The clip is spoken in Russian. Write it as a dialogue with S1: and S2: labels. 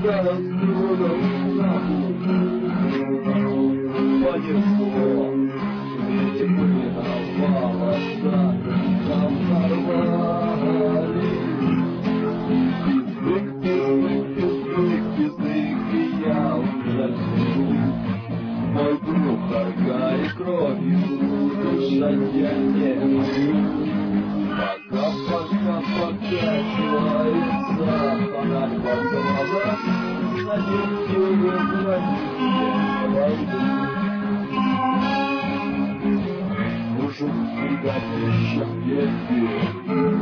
S1: Понесло, ведь миновало, нам нарвали. Язык, я уже мой друг харкает кровью, дышать я не могу. Пока покачивается фонарь под глаза, надежде возвратить войду. Нужен всегда пища